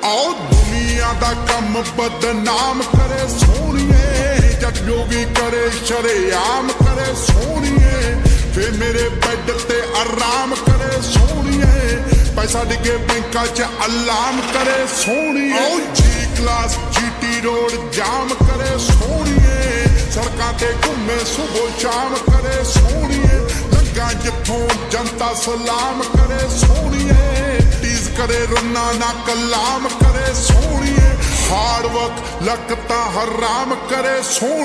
आओ दुनिया दा कम बदनाम करे सोनिए, जग जो भी करे शरेआम करे सोनिए, फिर मेरे बेड ते आराम करे सोनिए, पैसा डिगे बैंका च अलार्म करे सोनिए। आओ जी क्लास जीटी रोड जाम करे सोनिए, सड़कां ते घूमे सुबह शाम करे सोनिए, लगा जिथों जनता सलाम करे सोनिए, टीज करे रुन्ना ना कलाम करे सोनिए, हार्ड वर्क लकता हराम करे सोनिए।